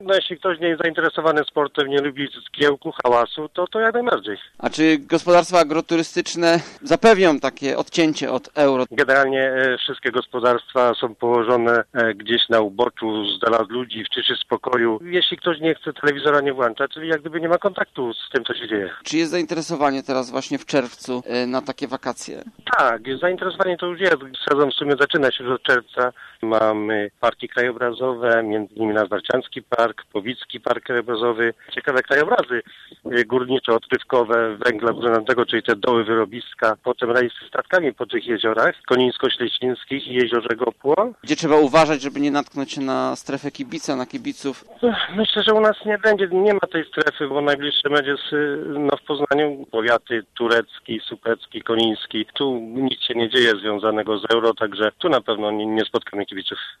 No jeśli ktoś nie jest zainteresowany sportem, nie lubi zgiełku, hałasu, to jak najbardziej. A czy gospodarstwa agroturystyczne zapewnią takie odcięcie od euro? Generalnie wszystkie gospodarstwa są położone gdzieś na uboczu, z dala od ludzi, w ciszy, spokoju. Jeśli ktoś nie chce, telewizora nie włącza, czyli jak gdyby nie ma kontaktu z tym, co się dzieje. Czy jest zainteresowanie teraz właśnie w czerwcu na takie wakacje? Tak, zainteresowanie to już jest. Sezon w sumie zaczyna się już od czerwca. Mamy parki krajobrazowe, między innymi Nazwarciański Park, Powicki Park Krajobrazowy. Ciekawe krajobrazy górniczo-odkrywkowe węgla brunatnego, czyli te doły, wyrobiska. Potem rejsy statkami po tych jeziorach, Konińsko-Ślesińskich i Jeziorze Gopło. Gdzie trzeba uważać, żeby nie natknąć się na strefę kibica, na kibiców? Myślę, że u nas nie ma tej strefy, bo najbliższe będzie w Poznaniu powiaty turecki, supecki, koniński. Tu nic się nie dzieje związanego z euro, także tu na pewno nie spotkamy kibiców.